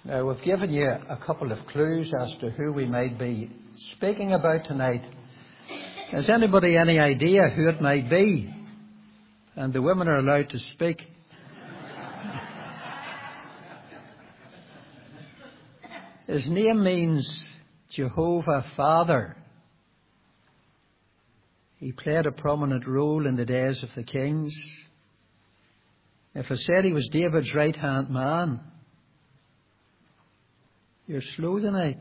Now, we've given you a couple of clues as to who we might be speaking about tonight. Has anybody any idea who it might be? And the women are allowed to speak. His name means Jehovah Father. He played a prominent role in the days of the kings. If I said he was David's right-hand man, you're slow tonight.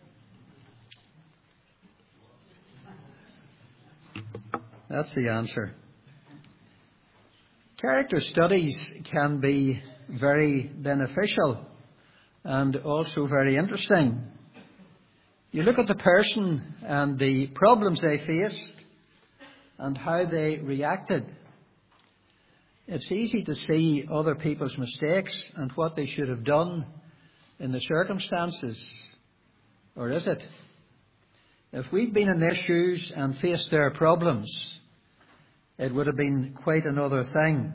That's the answer. Character studies can be very beneficial and also very interesting. You look at the person and the problems they faced and how they reacted. It's easy to see other people's mistakes and what they should have done in the circumstances. Or is it? If we'd been in their shoes and faced their problems, it would have been quite another thing.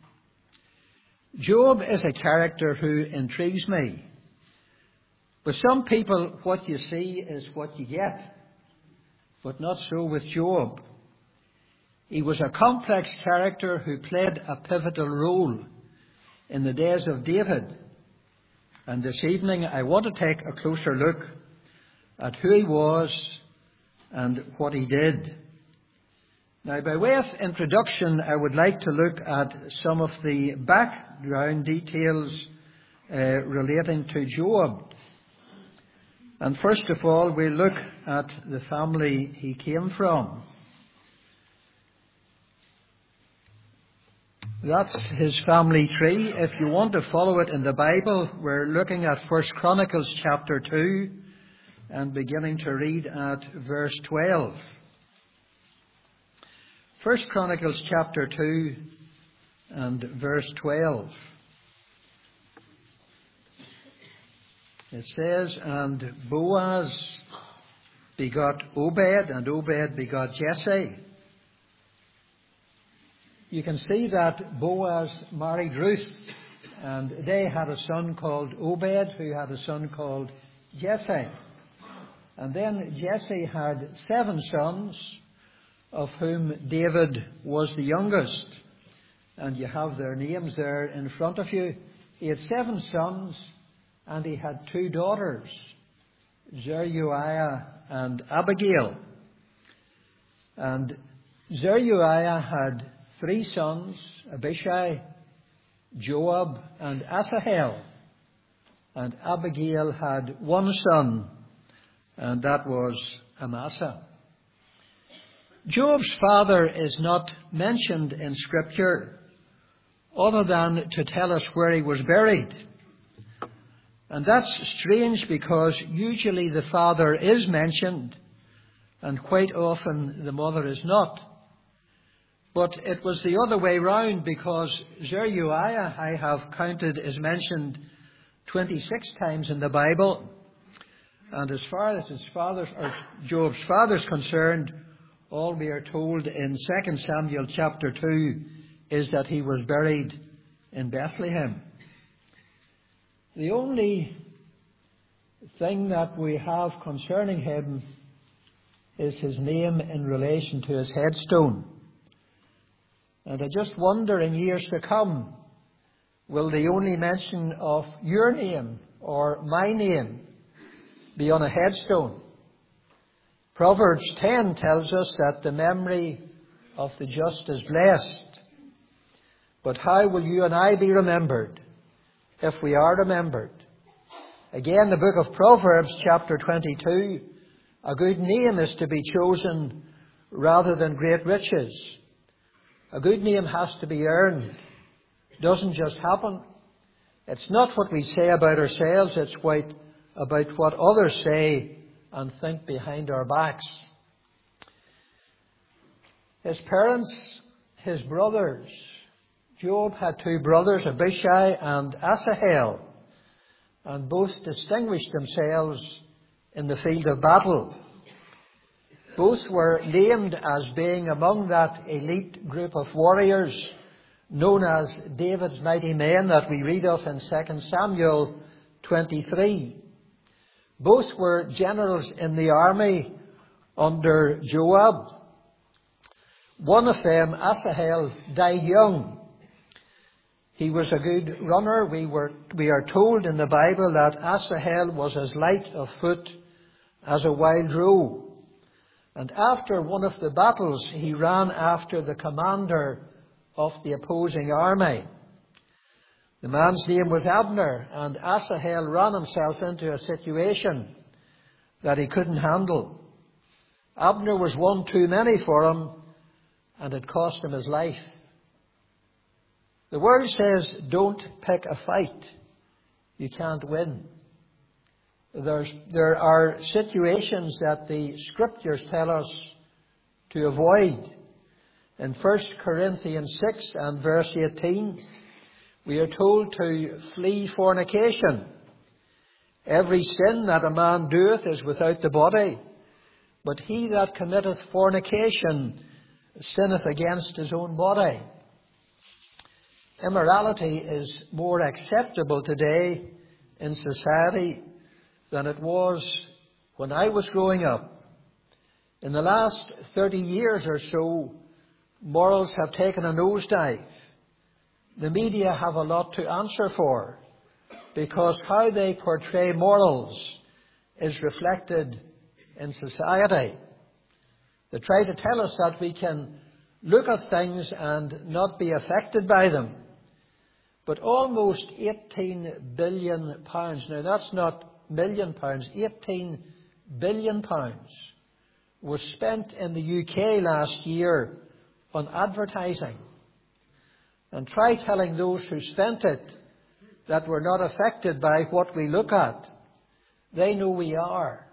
Job is a character who intrigues me. With some people, what you see is what you get. But not so with Job. He was a complex character who played a pivotal role in the days of David. And this evening I want to take a closer look at who he was and what he did. Now, by way of introduction, I would like to look at some of the background details relating to Job. And first of all, we'll look at the family he came from. That's his family tree. If you want to follow it in the Bible, we're looking at 1 Chronicles chapter 2 and beginning to read at verse 12. 1 Chronicles chapter 2 and verse 12. It says, "And Boaz begot Obed, and Obed begot Jesse." You can see that Boaz married Ruth, and they had a son called Obed, who had a son called Jesse. And then Jesse had 7 sons, of whom David was the youngest. And you have their names there in front of you. He had 7 sons, and he had 2 daughters, Zeruiah and Abigail. And Zeruiah had 3 sons, Abishai, Joab, and Asahel. And Abigail had 1 son, and that was Amasa. Job's father is not mentioned in Scripture other than to tell us where he was buried. And that's strange because usually the father is mentioned and quite often the mother is not. But it was the other way round because Zeruiah, I have counted, is mentioned 26 times in the Bible. And as far as Job's father is concerned, all we are told in 2 Samuel chapter 2 is that he was buried in Bethlehem. The only thing that we have concerning him is his name in relation to his headstone. And I just wonder, in years to come, will the only mention of your name or my name be on a headstone? Proverbs 10 tells us that the memory of the just is blessed. But how will you and I be remembered if we are remembered? Again, the book of Proverbs, chapter 22, a good name is to be chosen rather than great riches. A good name has to be earned. It doesn't just happen. It's not what we say about ourselves, it's about what others say and think behind our backs. His parents, his brothers. Job had 2 brothers, Abishai and Asahel, and both distinguished themselves in the field of battle. Both were named as being among that elite group of warriors known as David's mighty men that we read of in 2 Samuel 23. Both were generals in the army under Joab. One of them, Asahel, died young. He was a good runner. We are told in the Bible that Asahel was as light of foot as a wild roe. And after one of the battles, he ran after the commander of the opposing army. The man's name was Abner, and Asahel ran himself into a situation that he couldn't handle. Abner was one too many for him, and it cost him his life. The world says, don't pick a fight. You can't win. There are situations that the Scriptures tell us to avoid. In 1 Corinthians 6 and verse 18, we are told to flee fornication. Every sin that a man doeth is without the body, but he that committeth fornication sinneth against his own body. Immorality is more acceptable today in society than it was when I was growing up. In the last 30 years or so, morals have taken a nosedive. The media have a lot to answer for, because how they portray morals is reflected in society. They try to tell us that we can look at things and not be affected by them. But almost £18 billion, now that's not million pounds, £18 billion was spent in the UK last year on advertising. And try telling those who spent it that we're not affected by what we look at. They know we are.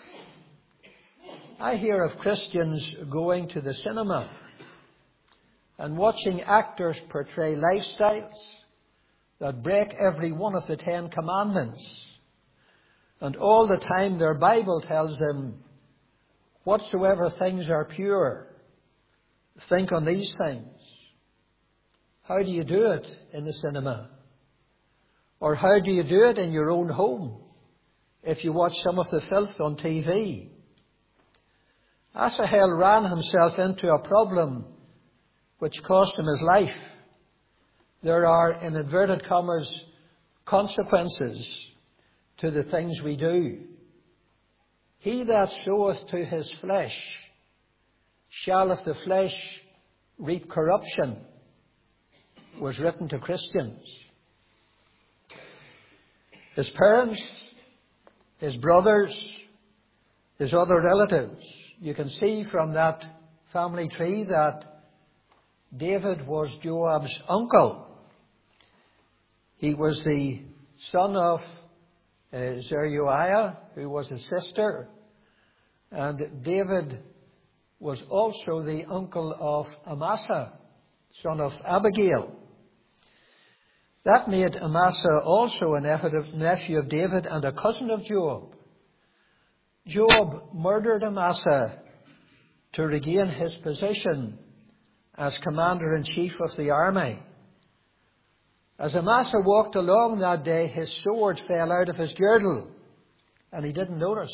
I hear of Christians going to the cinema and watching actors portray lifestyles that break every one of the 10 Commandments. And all the time their Bible tells them, whatsoever things are pure, think on these things. How do you do it in the cinema? Or how do you do it in your own home if you watch some of the filth on TV? Asahel ran himself into a problem which cost him his life. There are, in inverted commas, consequences to the things we do. He that soweth to his flesh shall of the flesh reap corruption, was written to Christians. His parents, his brothers, his other relatives. You can see from that family tree that David was Joab's uncle. He was the son of Zeruiah, who was his sister. And David was also the uncle of Amasa, son of Abigail. That made Amasa also a nephew of David and a cousin of Joab. Joab murdered Amasa to regain his position as commander-in-chief of the army. As Amasa walked along that day, his sword fell out of his girdle, and he didn't notice.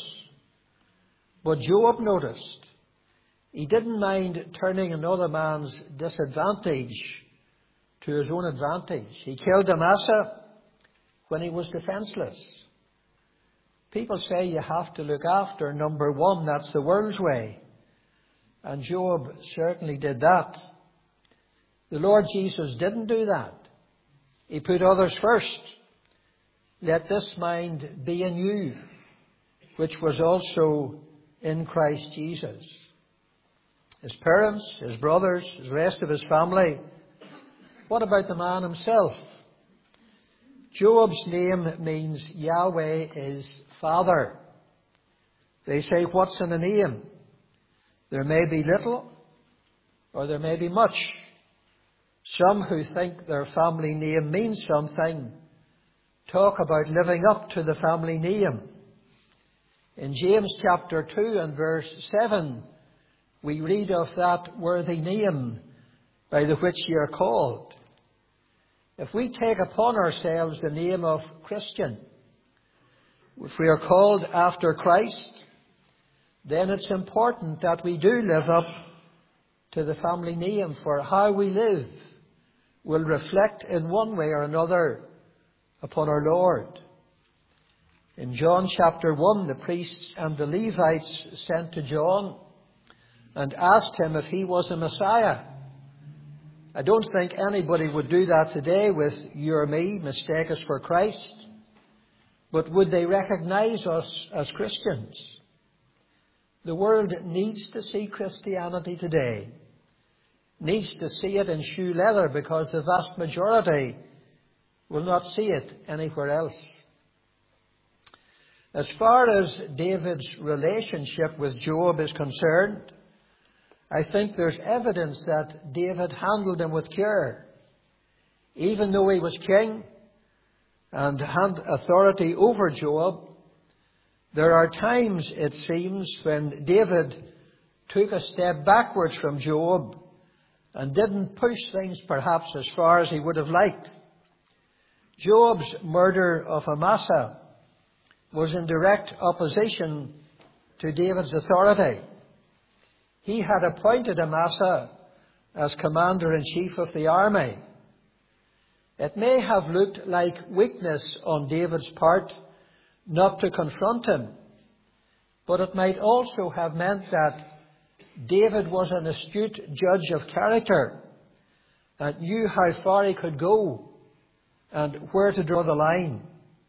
But Joab noticed. He didn't mind turning another man's disadvantage to his own advantage. He killed Amasa when he was defenseless. People say you have to look after number one. That's the world's way. And Joab certainly did that. The Lord Jesus didn't do that. He put others first. Let this mind be in you, which was also in Christ Jesus. His parents, his brothers, the rest of his family. What about the man himself? Joab's name means Yahweh is Father. They say, what's in a name? There may be little or there may be much. Some who think their family name means something talk about living up to the family name. In James chapter 2 and verse 7, we read of that worthy name by the which ye are called. If we take upon ourselves the name of Christian, if we are called after Christ, then it's important that we do live up to the family name, for how we live will reflect in one way or another upon our Lord. In John chapter 1, the priests and the Levites sent to John and asked him if he was a Messiah. I don't think anybody would do that today with you or me, mistake us for Christ. But would they recognize us as Christians? The world needs to see Christianity today. Needs to see it in shoe leather, because the vast majority will not see it anywhere else. As far as David's relationship with Joab is concerned, I think there's evidence that David handled him with care. Even though he was king and had authority over Joab, there are times, it seems, when David took a step backwards from Joab and didn't push things perhaps as far as he would have liked. Joab's murder of Amasa was in direct opposition to David's authority. He had appointed Amasa as commander-in-chief of the army. It may have looked like weakness on David's part not to confront him, but it might also have meant that David was an astute judge of character and knew how far he could go and where to draw the line.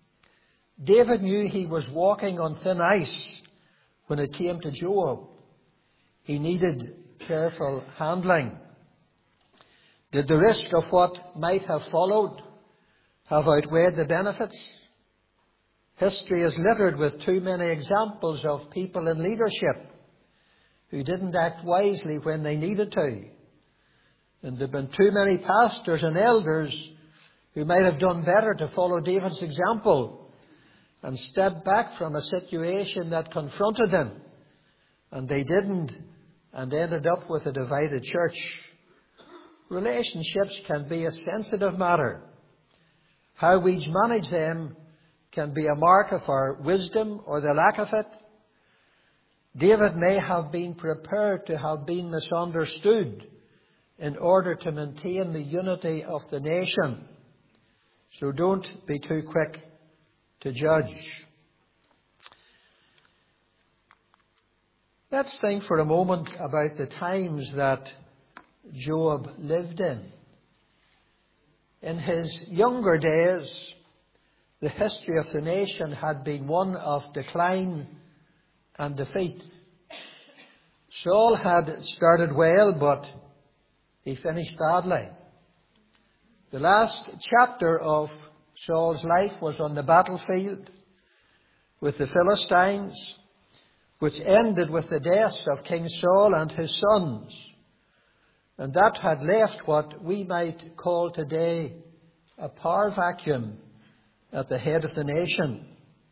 David knew he was walking on thin ice when it came to Joab. He needed careful handling. Did the risk of what might have followed have outweighed the benefits? History is littered with too many examples of people in leadership who didn't act wisely when they needed to. And there have been too many pastors and elders who might have done better to follow David's example and step back from a situation that confronted them. And they didn't, and ended up with a divided church. Relationships can be a sensitive matter. How we manage them can be a mark of our wisdom or the lack of it. David may have been prepared to have been misunderstood in order to maintain the unity of the nation. So don't be too quick to judge. Let's think for a moment about the times that Joab lived in. In his younger days, the history of the nation had been one of decline and defeat. Saul had started well, but he finished badly. The last chapter of Saul's life was on the battlefield with the Philistines, which ended with the deaths of King Saul and his sons. And that had left what we might call today a power vacuum at the head of the nation.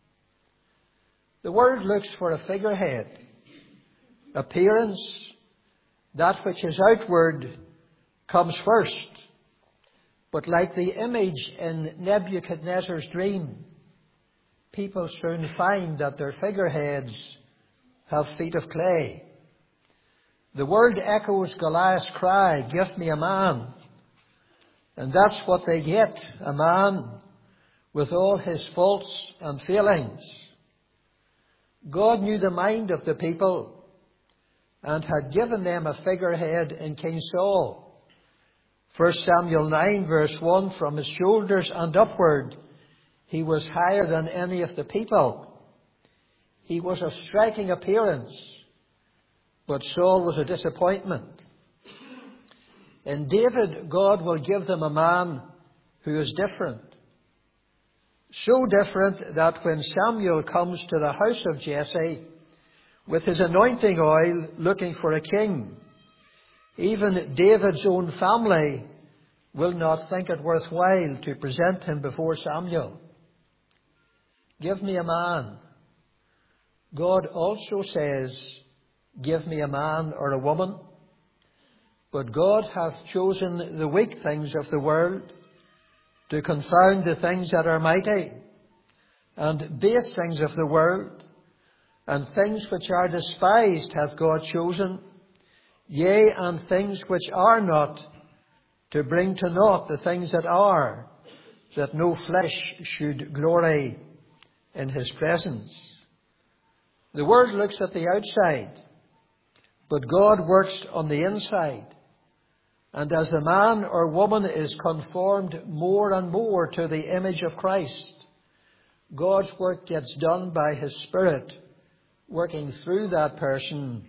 The world looks for a figurehead. Appearance, that which is outward, comes first. But like the image in Nebuchadnezzar's dream, people soon find that their figureheads have feet of clay. The world echoes Goliath's cry, "Give me a man." And that's what they get, a man with all his faults and failings. God knew the mind of the people and had given them a figurehead in King Saul. 1 Samuel 9 verse 1, from his shoulders and upward, he was higher than any of the people. He was of striking appearance, but Saul was a disappointment. In David, God will give them a man who is different. So different that when Samuel comes to the house of Jesse with his anointing oil looking for a king, even David's own family will not think it worthwhile to present him before Samuel. Give me a man. God also says, give me a man or a woman. But God hath chosen the weak things of the world to confound the things that are mighty, and base things of the world, and things which are despised hath God chosen, yea, and things which are not, to bring to naught the things that are, that no flesh should glory in his presence. The world looks at the outside, but God works on the inside. And as the man or woman is conformed more and more to the image of Christ, God's work gets done by his Spirit, working through that person,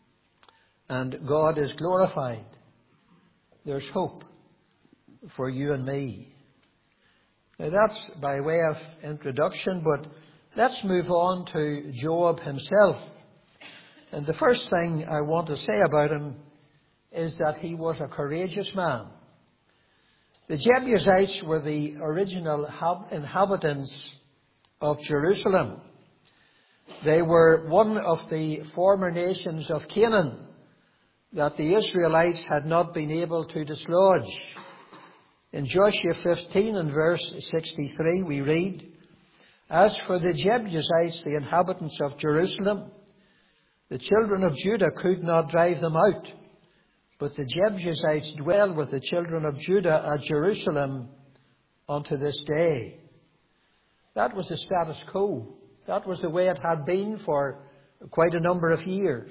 and God is glorified. There's hope for you and me. Now that's by way of introduction, but let's move on to Job himself. And the first thing I want to say about him is that he was a courageous man. The Jebusites were the original inhabitants of Jerusalem. They were one of the former nations of Canaan that the Israelites had not been able to dislodge. In Joshua 15 and verse 63 we read, "As for the Jebusites, the inhabitants of Jerusalem, the children of Judah could not drive them out, but the Jebusites dwell with the children of Judah at Jerusalem unto this day." That was the status quo. That was the way it had been for quite a number of years.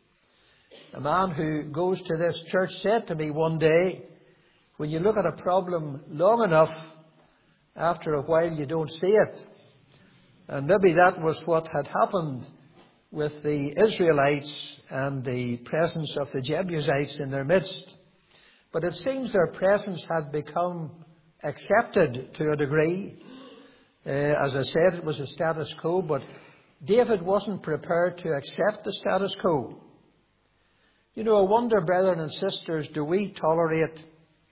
A man who goes to this church said to me one day, when you look at a problem long enough, after a while you don't see it. And maybe that was what had happened with the Israelites and the presence of the Jebusites in their midst. But it seems their presence had become accepted to a degree. As I said, it was a status quo, but David wasn't prepared to accept the status quo. You know, I wonder, brethren and sisters, do we tolerate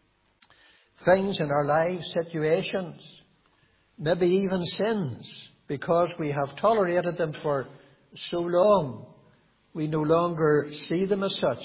things in our lives, situations, maybe even sins, because we have tolerated them for so long, we no longer see them as such?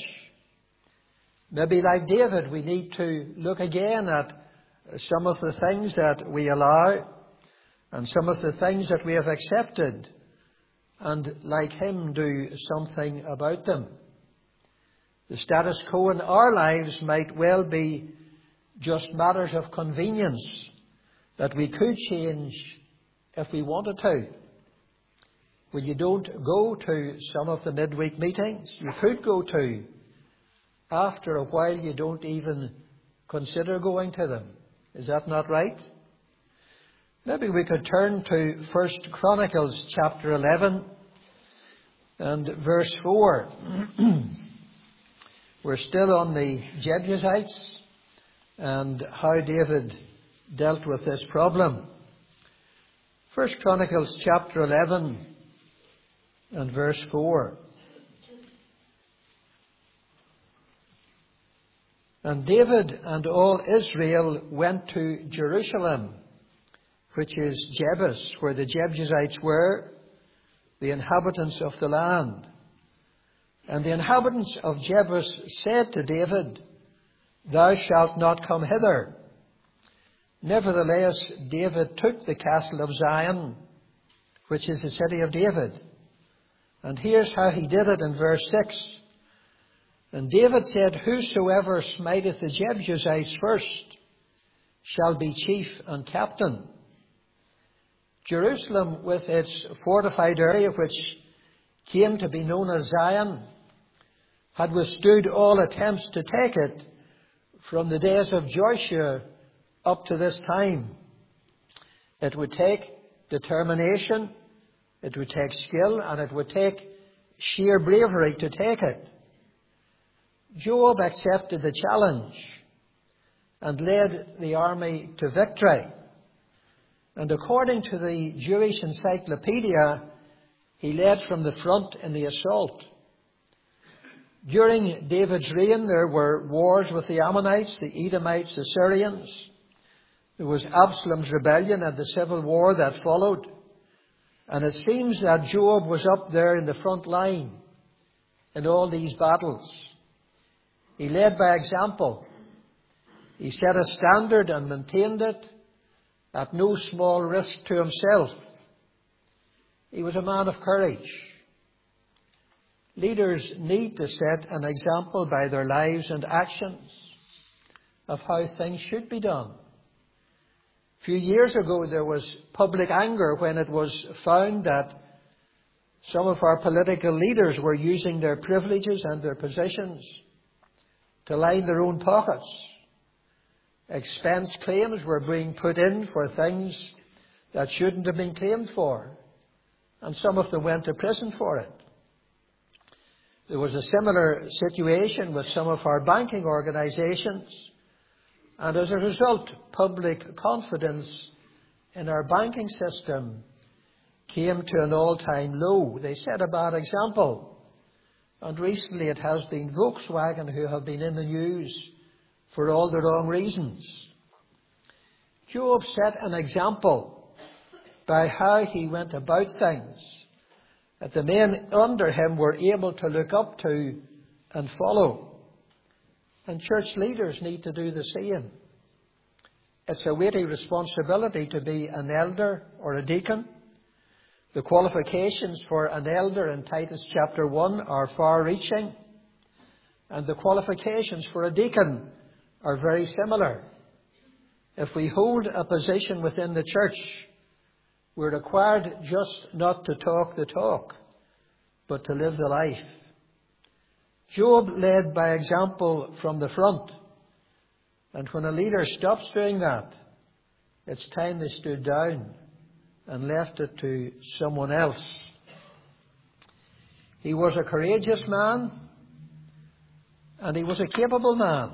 Maybe like David, we need to look again at some of the things that we allow and some of the things that we have accepted, and like him, do something about them. The status quo in our lives might well be just matters of convenience that we could change if we wanted to. Well, you don't go to some of the midweek meetings. You could go to. After a while, you don't even consider going to them. Is that not right? Maybe we could turn to 1 Chronicles chapter 11 and verse 4. We're still on the Jebusites and how David dealt with this problem. 1 Chronicles chapter 11 and verse 4. "And David and all Israel went to Jerusalem, which is Jebus, where the Jebusites were, the inhabitants of the land. And the inhabitants of Jebus said to David, Thou shalt not come hither. Nevertheless, David took the castle of Zion, which is the city of David." And here's how he did it in verse 6. "And David said, Whosoever smiteth the Jebusites first shall be chief and captain." Jerusalem, with its fortified area, which came to be known as Zion, had withstood all attempts to take it from the days of Joshua up to this time. It would take determination, it would take skill, and it would take sheer bravery to take it. Job accepted the challenge and led the army to victory. And according to the Jewish Encyclopedia, he led from the front in the assault. During David's reign, there were wars with the Ammonites, the Edomites, the Syrians. There was Absalom's rebellion and the civil war that followed. And it seems that Job was up there in the front line in all these battles. He led by example. He set a standard and maintained it at no small risk to himself. He was a man of courage. Leaders need to set an example by their lives and actions of how things should be done. A few years ago there was public anger when it was found that some of our political leaders were using their privileges and their positions to line their own pockets. Expense claims were being put in for things that shouldn't have been claimed for, and some of them went to prison for it. There was a similar situation with some of our banking organisations, and as a result, public confidence in our banking system came to an all-time low. They set a bad example, and recently it has been Volkswagen who have been in the news for all the wrong reasons. Job set an example by how he went about things that the men under him were able to look up to and follow. And church leaders need to do the same. It's a weighty responsibility to be an elder or a deacon. The qualifications for an elder in Titus chapter 1 are far-reaching, and the qualifications for a deacon are very similar. If we hold a position within the church, we're required just not to talk the talk, but to live the life. Job led by example from the front, and when a leader stops doing that, it's time they stood down and left it to someone else. He was a courageous man, and he was a capable man.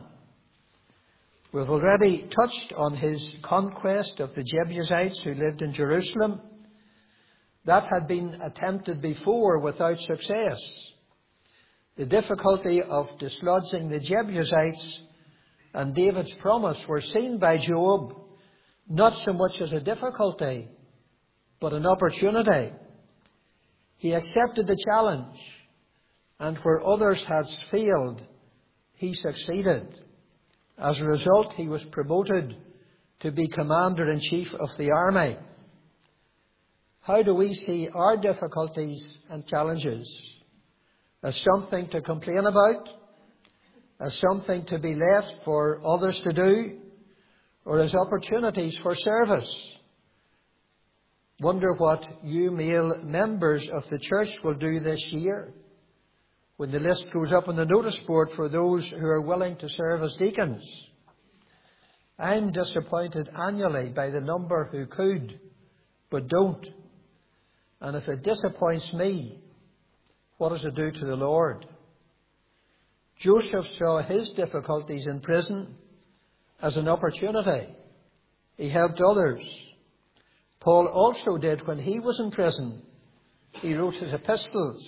We've already touched on his conquest of the Jebusites who lived in Jerusalem. That had been attempted before without success. The difficulty of dislodging the Jebusites and David's promise were seen by Job not so much as a difficulty, but an opportunity. He accepted the challenge, and where others had failed, he succeeded. As a result, he was promoted to be commander-in-chief of the army. How do we see our difficulties and challenges? As something to complain about? As something to be left for others to do? Or as opportunities for service? Wonder what you male members of the church will do this year when the list goes up on the notice board for those who are willing to serve as deacons. I'm disappointed annually by the number who could but don't. And if it disappoints me, what does it do to the Lord? Joseph saw his difficulties in prison as an opportunity. He helped others. Paul also did when he was in prison. He wrote his epistles.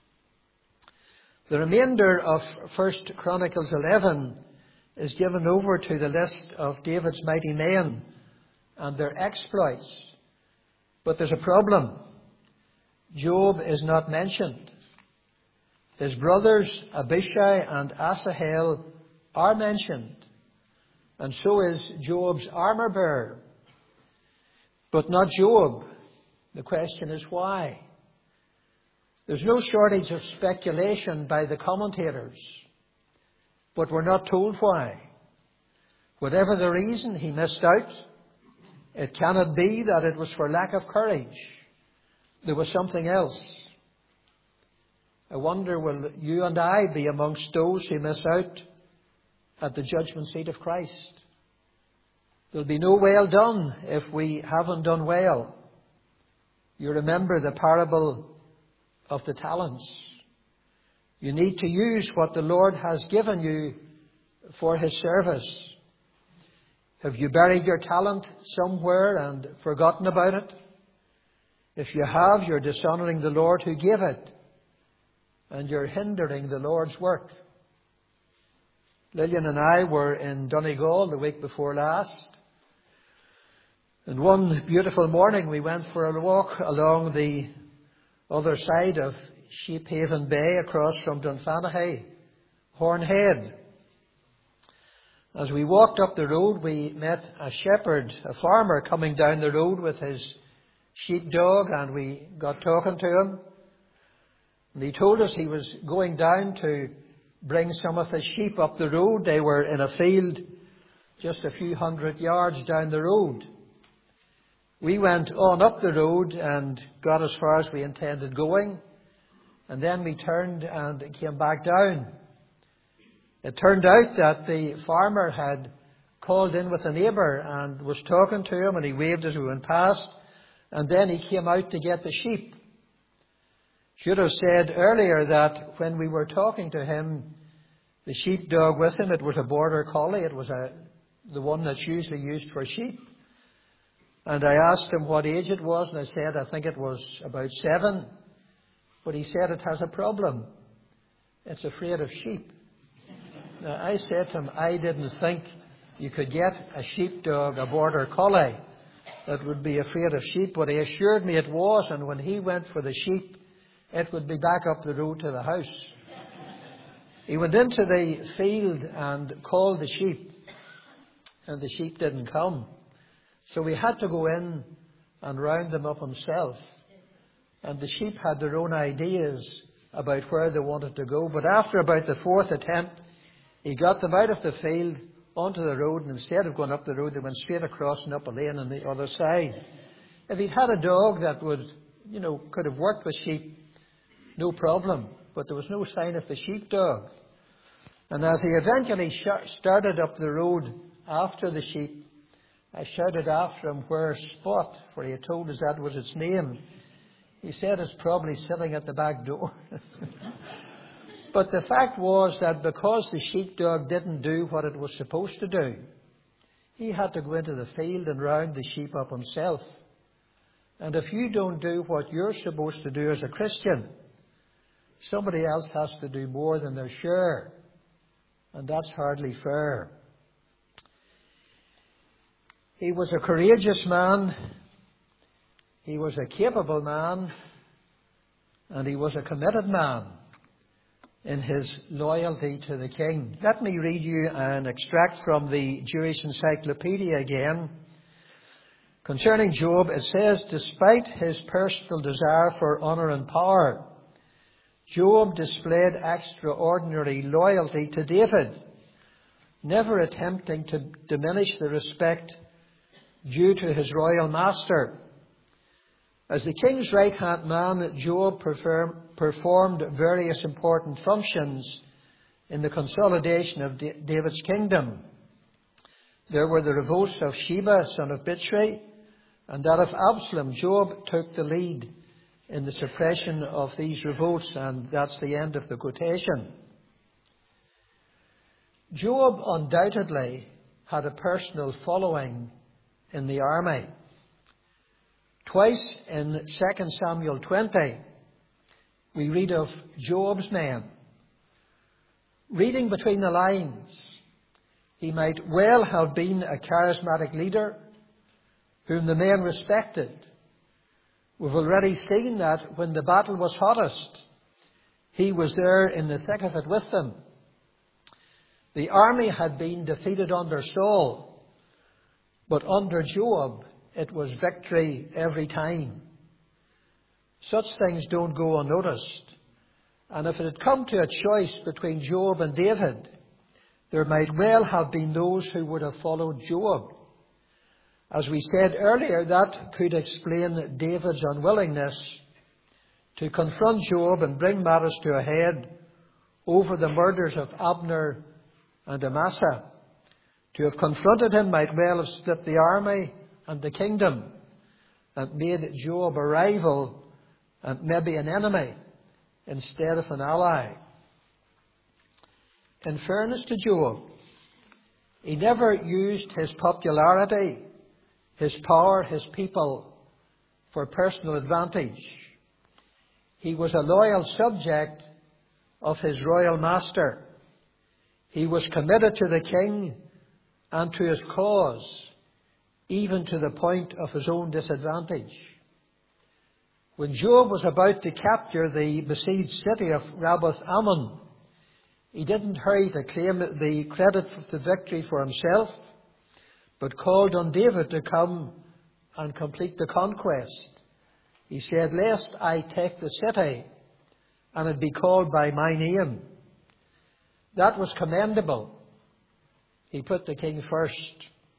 The remainder of 1 Chronicles 11 is given over to the list of David's mighty men and their exploits. But there's a problem. Job is not mentioned. His brothers Abishai and Asahel are mentioned, and so is Job's armor-bearer. But not Job. The question is why? There's no shortage of speculation by the commentators, but we're not told why. Whatever the reason, he missed out. It cannot be that it was for lack of courage. There was something else. I wonder, will you and I be amongst those who miss out at the judgment seat of Christ? There'll be no well done if we haven't done well. You remember the parable of the talents. You need to use what the Lord has given you for His service. Have you buried your talent somewhere and forgotten about it? If you have, you're dishonouring the Lord who gave it, and you're hindering the Lord's work. Lillian and I were in Donegal the week before last, and one beautiful morning we went for a walk along the other side of Sheephaven Bay across from Dunfanaghy, Hornhead. As we walked up the road, we met a shepherd, a farmer, coming down the road with his sheepdog, and we got talking to him. And he told us he was going down to bring some of his sheep up the road. They were in a field just a few hundred yards down the road. We went on up the road and got as far as we intended going. And then we turned and came back down. It turned out that the farmer had called in with a neighbour and was talking to him, and he waved as we went past. And then he came out to get the sheep. Should have said earlier that when we were talking to him, the sheepdog with him, it was a border collie. It was the one that's usually used for sheep. And I asked him what age it was, and I said I think it was about 7. But he said it has a problem. It's afraid of sheep. Now, I said to him, I didn't think you could get a sheepdog, a border collie, that would be afraid of sheep. But he assured me it was, and when he went for the sheep, it would be back up the road to the house. He went into the field and called the sheep, and the sheep didn't come. So we had to go in and round them up himself. And the sheep had their own ideas about where they wanted to go. But after about the 4th attempt, he got them out of the field onto the road, and instead of going up the road, they went straight across and up a lane on the other side. If he'd had a dog that would, could have worked with sheep, no problem. But there was no sign of the sheepdog. And as he eventually started up the road after the sheep, I shouted after him, "Where's Spot?" For he had told us that was its name. He said it's probably sitting at the back door. But the fact was that because the sheepdog didn't do what it was supposed to do, he had to go into the field and round the sheep up himself. And if you don't do what you're supposed to do as a Christian, somebody else has to do more than their share. And that's hardly fair. He was a courageous man. He was a capable man. And he was a committed man in his loyalty to the king. Let me read you an extract from the Jewish Encyclopedia again. Concerning Job, it says, despite his personal desire for honour and power, Job displayed extraordinary loyalty to David, never attempting to diminish the respect due to his royal master. As the king's right-hand man, Job performed various important functions in the consolidation of David's kingdom. There were the revolts of Sheba, son of Bichri, and that of Absalom. Job took the lead in the suppression of these revolts, and that's the end of the quotation. Job undoubtedly had a personal following in the army. Twice in 2 Samuel 20, we read of Job's men. Reading between the lines, he might well have been a charismatic leader whom the men respected. We've already seen that when the battle was hottest, he was there in the thick of it with them. The army had been defeated under Saul, but under Job, it was victory every time. Such things don't go unnoticed. And if it had come to a choice between Job and David, there might well have been those who would have followed Job. As we said earlier, that could explain David's unwillingness to confront Job and bring matters to a head over the murders of Abner and Amasa. To have confronted him might well have split the army and the kingdom and made Job a rival and maybe an enemy instead of an ally. In fairness to Job, he never used his popularity, his power, his people for personal advantage. He was a loyal subject of his royal master. He was committed to the king and to his cause, even to the point of his own disadvantage. When Job was about to capture the besieged city of Rabbath Ammon, he didn't hurry to claim the credit for the victory for himself, but called on David to come and complete the conquest. He said, "Lest I take the city, and it be called by my name." That was commendable. He put the king first.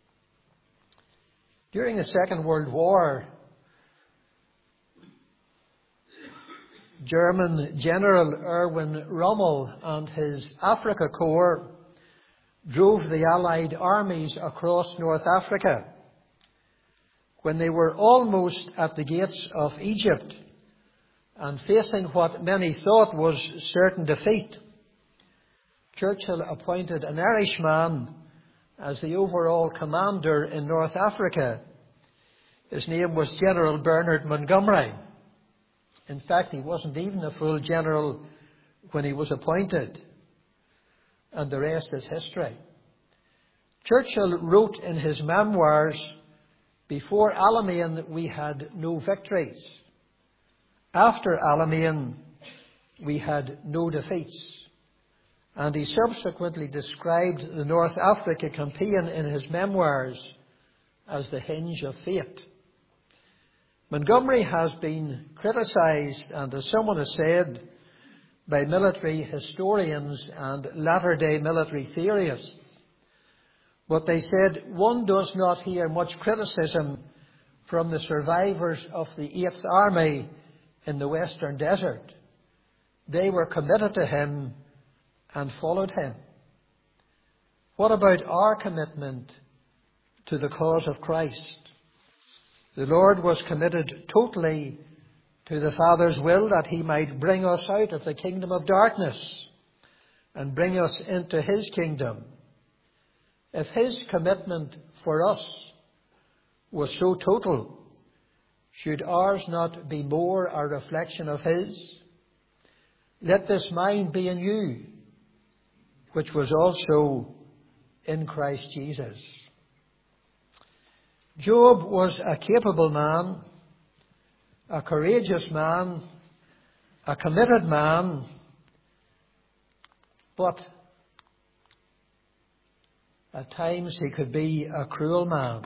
During the Second World War, German General Erwin Rommel and his Afrika Korps drove the Allied armies across North Africa. When they were almost at the gates of Egypt and facing what many thought was certain defeat, Churchill appointed an Irishman as the overall commander in North Africa. His name was General Bernard Montgomery. In fact, he wasn't even a full general when he was appointed. And the rest is history. Churchill wrote in his memoirs, "Before Alamein we had no victories. After Alamein we had no defeats." And he subsequently described the North Africa campaign in his memoirs as the hinge of fate. Montgomery has been criticised, and as someone has said, by military historians and latter-day military theorists. But they said one does not hear much criticism from the survivors of the 8th Army in the Western Desert. They were committed to him and followed him. What about our commitment to the cause of Christ? The Lord was committed totally to the Father's will that he might bring us out of the kingdom of darkness and bring us into his kingdom. If his commitment for us was so total, should ours not be more a reflection of his? Let this mind be in you, which was also in Christ Jesus. Job was a capable man, a courageous man, a committed man, but at times he could be a cruel man.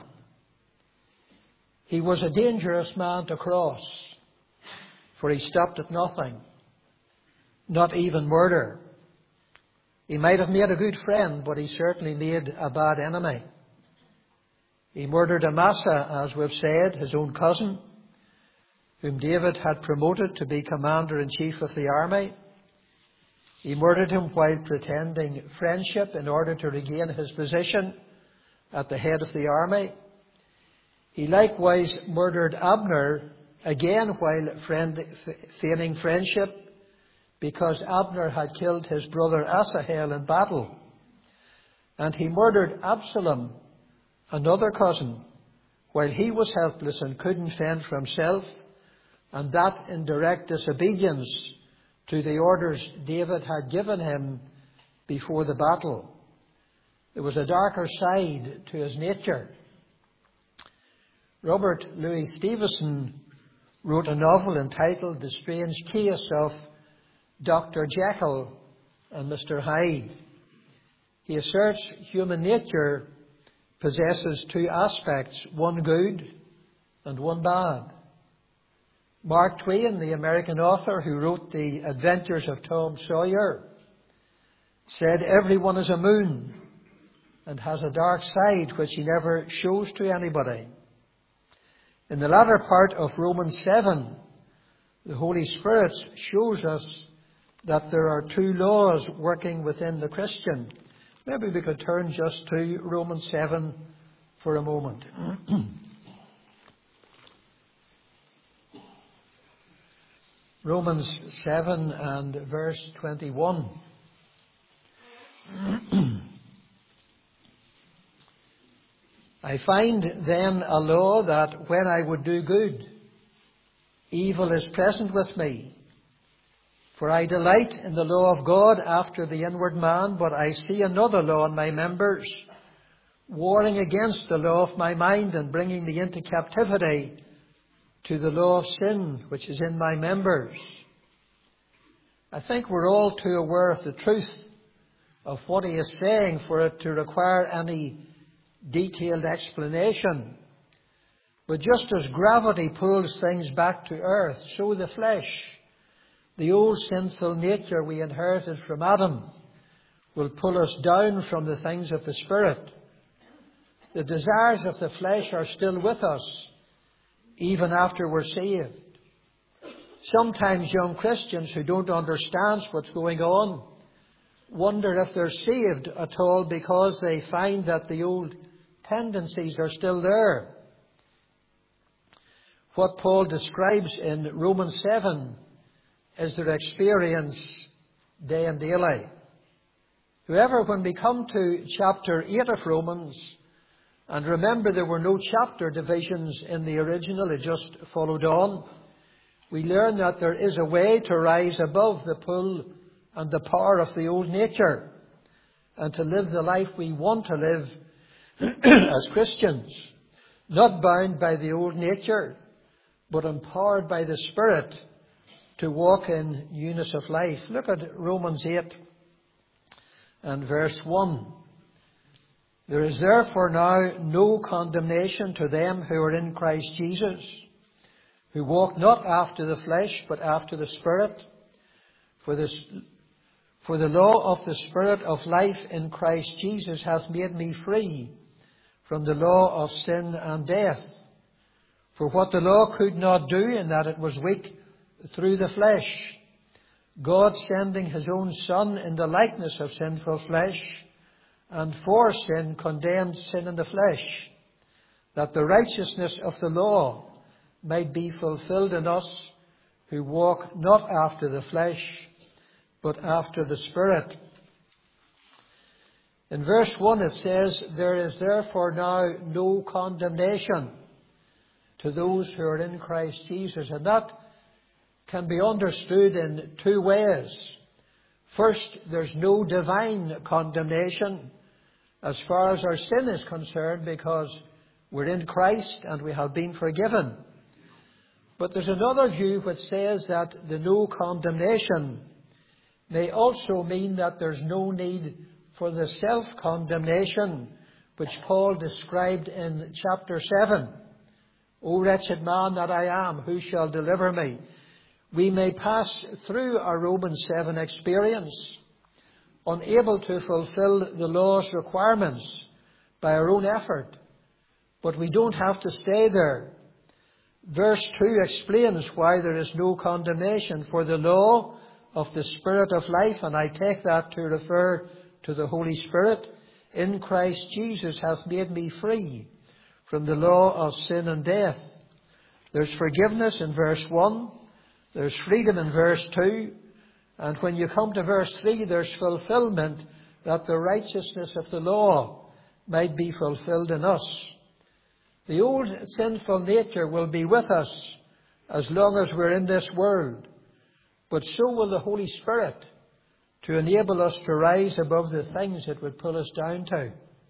He was a dangerous man to cross, for he stopped at nothing, not even murder. He might have made a good friend, but he certainly made a bad enemy. He murdered Amasa, as we've said, his own cousin, whom David had promoted to be commander-in-chief of the army. He murdered him while pretending friendship in order to regain his position at the head of the army. He likewise murdered Abner, again while feigning friendship, because Abner had killed his brother Asahel in battle. And he murdered Absalom, another cousin, while he was helpless and couldn't fend for himself, and that in direct disobedience to the orders David had given him before the battle. There was a darker side to his nature. Robert Louis Stevenson wrote a novel entitled The Strange Case of Dr. Jekyll and Mr. Hyde. He asserts human nature possesses two aspects, one good and one bad. Mark Twain, the American author who wrote The Adventures of Tom Sawyer, said everyone is a moon and has a dark side which he never shows to anybody. In the latter part of Romans 7, the Holy Spirit shows us that there are two laws working within the Christian. Maybe we could turn just to Romans 7 for a moment. Romans 7 and verse 21. I find then a law that when I would do good, evil is present with me. For I delight in the law of God after the inward man, but I see another law in my members, warring against the law of my mind and bringing me into captivity to the law of sin which is in my members. I think we're all too aware of the truth of what he is saying for it to require any detailed explanation. But just as gravity pulls things back to earth, so the flesh, the old sinful nature we inherited from Adam, will pull us down from the things of the Spirit. The desires of the flesh are still with us, even after we're saved. Sometimes young Christians who don't understand what's going on wonder if they're saved at all because they find that the old tendencies are still there. What Paul describes in Romans 7 is their experience day and daily. However, when we come to chapter 8 of Romans, and remember there were no chapter divisions in the original, it just followed on, we learn that there is a way to rise above the pull and the power of the old nature and to live the life we want to live as Christians, not bound by the old nature, but empowered by the Spirit to walk in newness of life. Look at Romans 8 and verse 1. There is therefore now no condemnation to them who are in Christ Jesus, who walk not after the flesh, but after the Spirit. For the law of the Spirit of life in Christ Jesus hath made me free from the law of sin and death. For what the law could not do, in that it was weak through the flesh, God sending his own Son in the likeness of sinful flesh, and for sin condemned sin in the flesh, that the righteousness of the law might be fulfilled in us who walk not after the flesh, but after the Spirit. In verse 1 it says, there is therefore now no condemnation to those who are in Christ Jesus. And that can be understood in two ways. First, there's no divine condemnation as far as our sin is concerned, because we're in Christ and we have been forgiven. But there's another view which says that the no condemnation may also mean that there's no need for the self-condemnation which Paul described in chapter 7. O wretched man that I am, who shall deliver me? We may pass through our Romans 7 experience, unable to fulfill the law's requirements by our own effort. But we don't have to stay there. Verse 2 explains why there is no condemnation. For the law of the Spirit of life, and I take that to refer to the Holy Spirit, in Christ Jesus hath made me free from the law of sin and death. There's forgiveness in verse 1. There's freedom in verse 2. And when you come to verse 3, there's fulfillment, that the righteousness of the law might be fulfilled in us. The old sinful nature will be with us as long as we're in this world. But so will the Holy Spirit, to enable us to rise above the things that would pull us down to.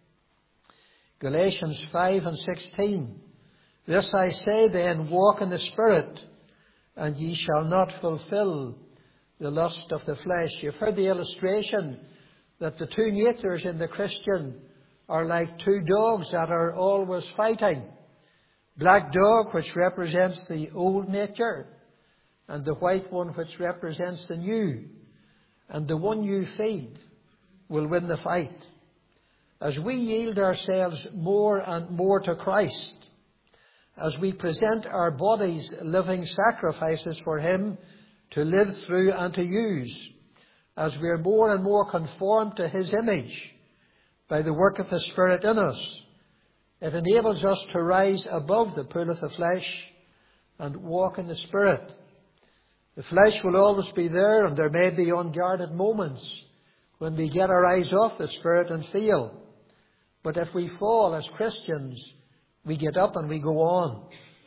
Galatians 5 and 16. This I say then, walk in the Spirit, and ye shall not fulfill the lust of the flesh. You've heard the illustration that the two natures in the Christian are like two dogs that are always fighting. Black dog, which represents the old nature, and the white one, which represents the new. And the one you feed will win the fight. As we yield ourselves more and more to Christ, as we present our bodies living sacrifices for Him to live through and to use, as we are more and more conformed to His image by the work of the Spirit in us, it enables us to rise above the pull of the flesh and walk in the Spirit. The flesh will always be there, and there may be unguarded moments when we get our eyes off the Spirit and fail. But if we fall as Christians, we get up and we go on.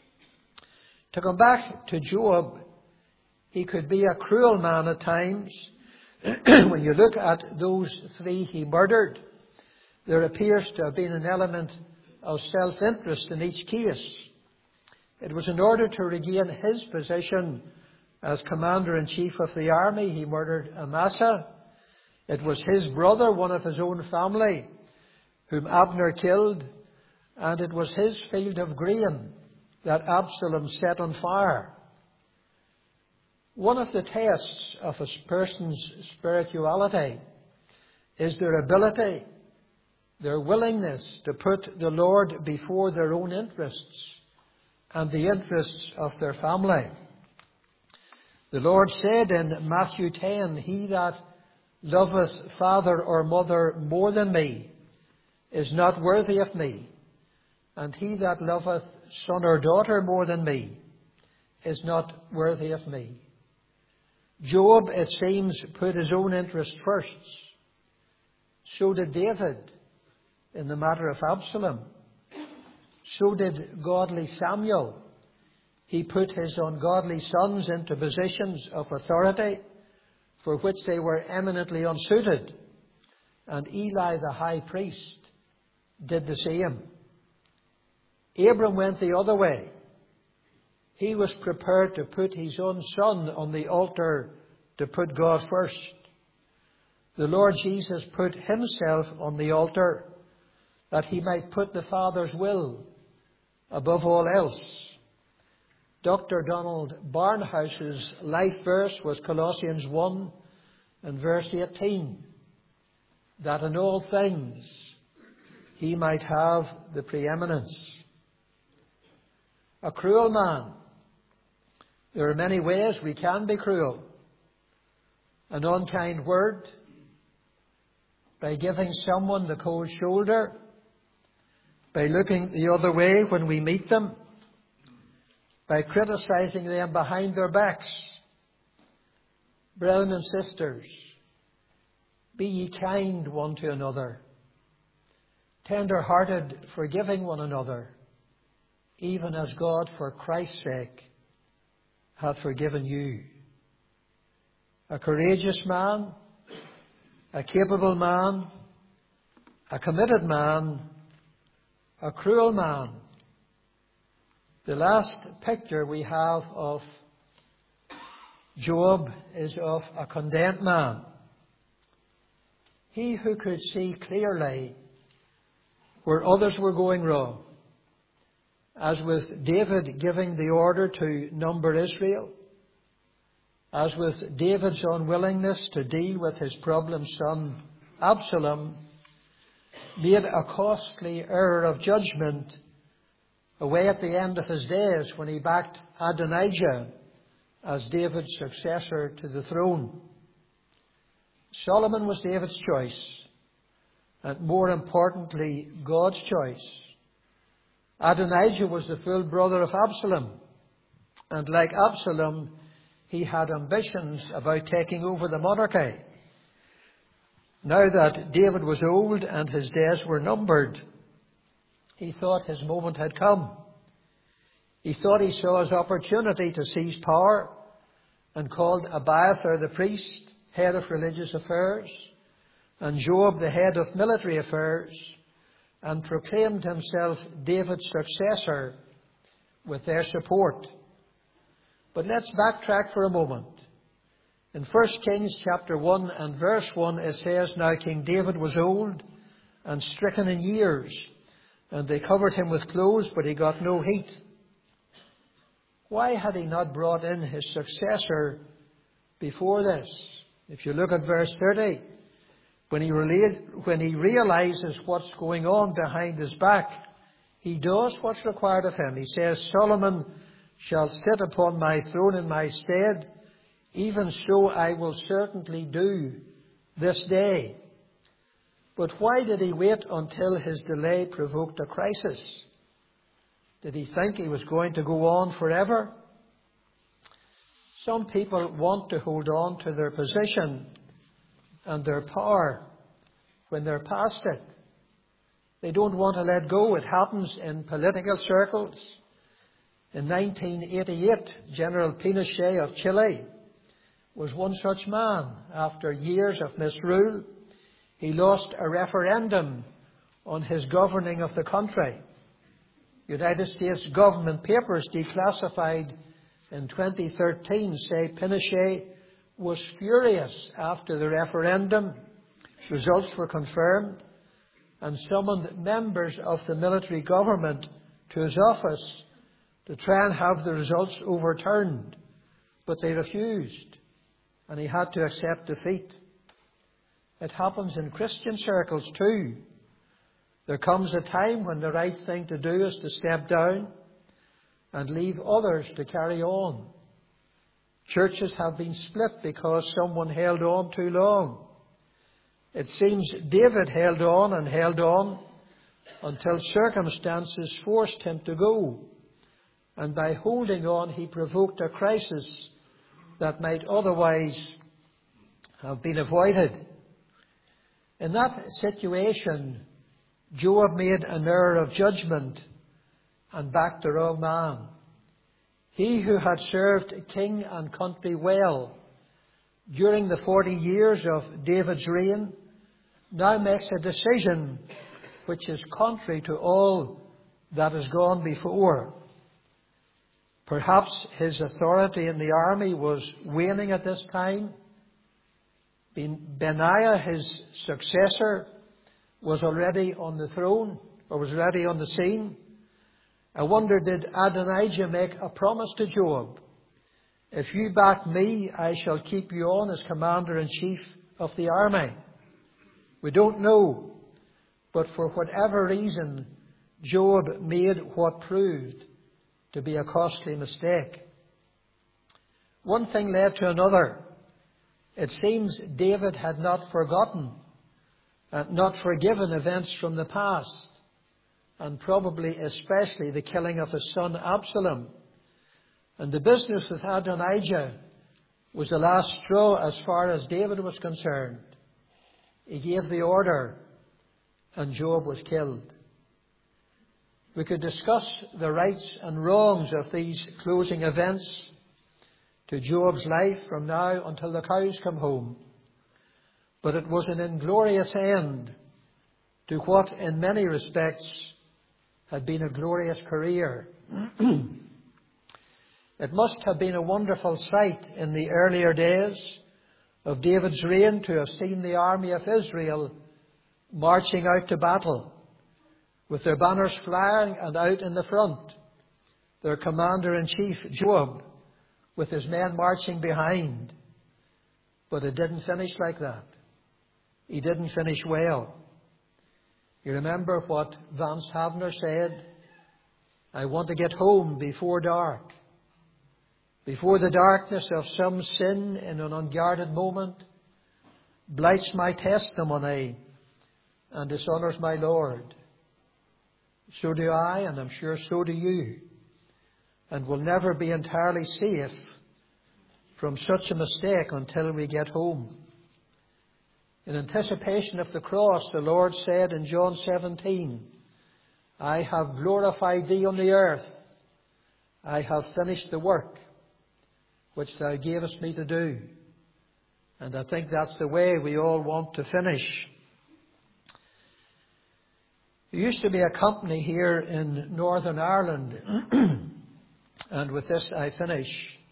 To come back to Job, he could be a cruel man at times. When you look at those three he murdered, there appears to have been an element of self-interest in each case. It was in order to regain his position as commander-in-chief of the army. He murdered Amasa. It was his brother, one of his own family, whom Abner killed. And it was his field of grain that Absalom set on fire. One of the tests of a person's spirituality is their ability, their willingness to put the Lord before their own interests and the interests of their family. The Lord said in Matthew 10, "He that loveth father or mother more than me is not worthy of me, and he that loveth son or daughter more than me is not worthy of me." Job, it seems, put his own interest first. So did David in the matter of Absalom. So did godly Samuel. He put his ungodly sons into positions of authority for which they were eminently unsuited. And Eli the high priest did the same. Abram went the other way. He was prepared to put his own son on the altar to put God first. The Lord Jesus put himself on the altar that he might put the Father's will above all else. Dr. Donald Barnhouse's life verse was Colossians 1 and verse 18, that in all things he might have the preeminence. A cruel man. There are many ways we can be cruel. An unkind word, by giving someone the cold shoulder, by looking the other way when we meet them, by criticizing them behind their backs. Brethren and sisters, be ye kind one to another, tender-hearted, forgiving one another, even as God, for Christ's sake, hath forgiven you. A courageous man, a capable man, a committed man, a cruel man. The last picture we have of Job is of a condemned man. He who could see clearly where others were going wrong, as with David giving the order to number Israel, as with David's unwillingness to deal with his problem son Absalom, made a costly error of judgment away at the end of his days when he backed Adonijah as David's successor to the throne. Solomon was David's choice, and more importantly, God's choice. Adonijah was the full brother of Absalom, and like Absalom, he had ambitions about taking over the monarchy. Now that David was old and his days were numbered, he thought his moment had come. He thought he saw his opportunity to seize power and called Abiathar the priest, head of religious affairs, and Joab the head of military affairs, and proclaimed himself David's successor with their support. But let's backtrack for a moment. In 1 Kings chapter 1 and verse 1 it says, "Now King David was old and stricken in years, and they covered him with clothes, but he got no heat." Why had he not brought in his successor before this? If you look at verse 30, when he realizes what's going on behind his back, he does what's required of him. He says, "Solomon shall sit upon my throne in my stead, even so I will certainly do this day." But why did he wait until his delay provoked a crisis? Did he think he was going to go on forever? Some people want to hold on to their position and their power when they're past it. They don't want to let go. It happens in political circles. In 1988, General Pinochet of Chile was one such man. After years of misrule, he lost a referendum on his governing of the country. United States government papers declassified in 2013 say Pinochet was furious after the referendum. Results were confirmed, and summoned members of the military government to his office to try and have the results overturned, but they refused, and he had to accept defeat. It happens in Christian circles too. There comes a time when the right thing to do is to step down and leave others to carry on. Churches have been split because someone held on too long. It seems David held on until circumstances forced him to go. And by holding on, he provoked a crisis that might otherwise have been avoided. In that situation, Joab made an error of judgment and backed the wrong man. He who had served king and country well during the 40 years of David's reign now makes a decision which is contrary to all that has gone before. Perhaps his authority in the army was waning at this time. Benaiah, his successor, was already on the throne, or was already on the scene. I wonder, did Adonijah make a promise to Joab? If you back me, I shall keep you on as commander-in-chief of the army. We don't know. But for whatever reason, Joab made what proved to be a costly mistake. One thing led to another. It seems David had not forgotten, not forgiven events from the past, and probably especially the killing of his son Absalom. And the business with Adonijah was the last straw as far as David was concerned. He gave the order, and Joab was killed. We could discuss the rights and wrongs of these closing events to Joab's life from now until the cows come home. But it was an inglorious end to what in many respects had been a glorious career. It must have been a wonderful sight in the earlier days of David's reign to have seen the army of Israel marching out to battle, with their banners flying and out in the front, their commander-in-chief, Joab, with his men marching behind. But it didn't finish like that. He didn't finish well. You remember what Vance Havner said? I want to get home before dark. Before the darkness of some sin in an unguarded moment blights my testimony and dishonours my Lord. So do I, and I'm sure so do you. And we'll never be entirely safe from such a mistake until we get home. In anticipation of the cross, the Lord said in John 17, I have glorified thee on the earth. I have finished the work which thou gavest me to do. And I think that's the way we all want to finish. There used to be a company here in Northern Ireland, and with this I finish.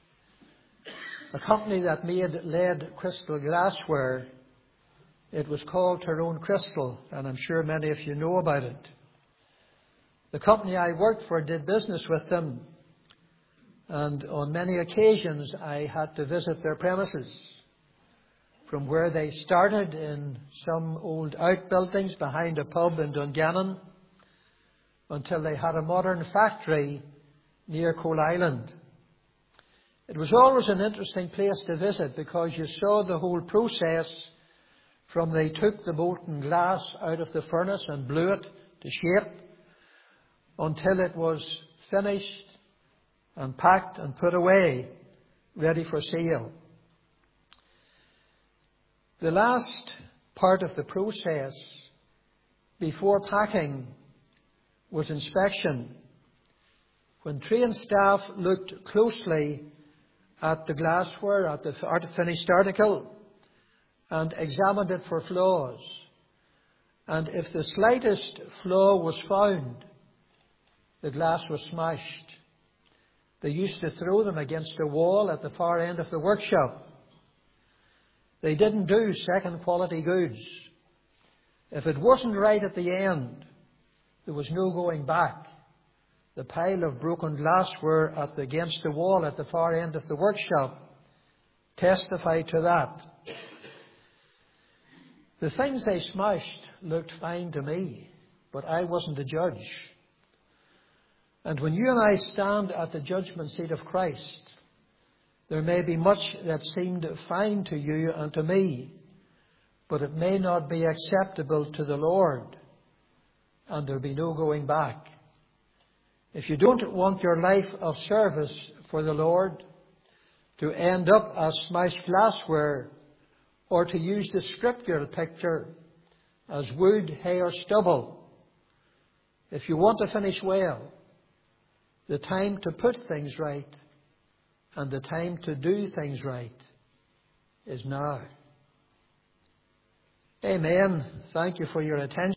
A company that made lead crystal glassware. It was called Tyrone Crystal, and I'm sure many of you know about it. The company I worked for did business with them, and on many occasions I had to visit their premises. From where they started in some old outbuildings behind a pub in Dungannon until they had a modern factory near Coal Island. It was always an interesting place to visit because you saw the whole process from they took the molten glass out of the furnace and blew it to shape until it was finished and packed and put away, ready for sale. The last part of the process before packing was inspection. When trained staff looked closely at the glassware, at the finished article, and examined it for flaws, and if the slightest flaw was found, the glass was smashed. They used to throw them against a wall at the far end of the workshop. They didn't do second quality goods. If it wasn't right at the end, there was no going back. the pile of broken glassware against the wall at the far end of the workshop testify to that. The things they smashed looked fine to me, but I wasn't the judge. And when you and I stand at the judgment seat of Christ, there may be much that seemed fine to you and to me, but it may not be acceptable to the Lord, and there'll be no going back. If you don't want your life of service for the Lord to end up as smashed glassware, or to use the scriptural picture as wood, hay or stubble, if you want to finish well, the time to put things right and the time to do things right is now. Amen. Thank you for your attention.